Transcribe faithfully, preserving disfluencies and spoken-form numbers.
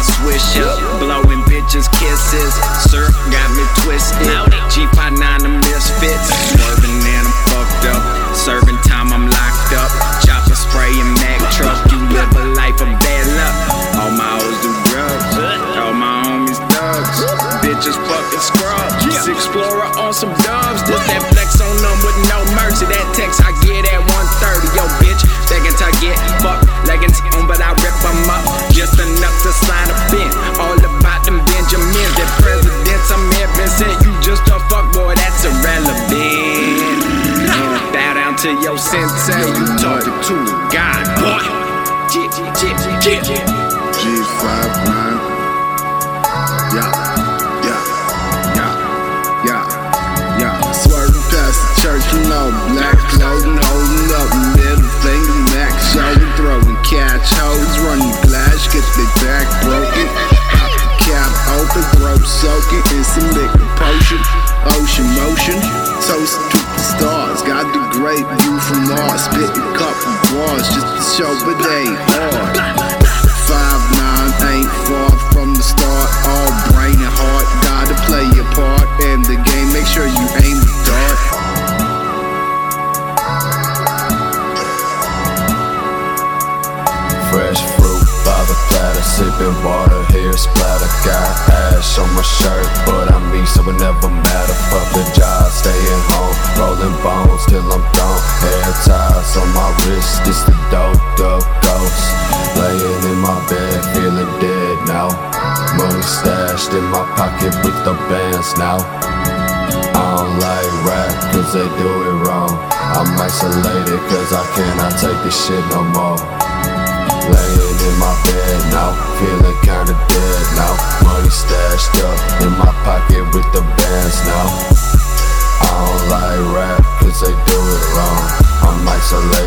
swish up, blowing bitches kisses. Syrup got me twisted. G fifty-nine the misfits, swerving and I'm fucked up. Serving time I'm locked up. Chopper spray and Mac truck. You live a life of bad luck. All my hoes do drugs. All my homies thugs. Bitches fucking scrubs. Explorer on some dubs. This that flex on them with no mercy. That text I get at one thirty. Yo bitch, begging to get fucked. Leggings on but I rip them up. Just enough to slide a bin. All about them Benjamins. That presidents I'm heaven said you just a fuck boy, that's irrelevant. And bow down to your sensei. You talking to a god, boy. G fifty-nine. Yeah, yeah, yeah, yeah, yeah. Swerving past the church, you know, black clothing, holding up, middle finger, max, showing, throwing catch hoes, running glass, get their back broken. Pop the cap open, throat soaking in some liquor potion. Ocean motion, toast to the stars. Got the great view from Mars. Spitting couple bars just to show, but they ain't hard. five nine ain't far from the start. All brain and heart, gotta play your part in the game. Make sure you aim the dart. Fresh fruit by the platter, sipping water, hair splatter. Got ash on my shirt, but I'm me, so it never matter. Fuck the job, staying home, rolling bones till I'm gone. Hair ties on my wrist, this the doped up ghost. Laying in my bed, feeling dead now. Money stashed in my pocket with the bands now. I don't like rap, cause they do it wrong. I'm isolated, cause I cannot take this shit no more. Laying in my bed now, feeling kinda dead now. Money stashed up in my pocket with the bands now. I don't like rap, cause they do it wrong. I'm isolated.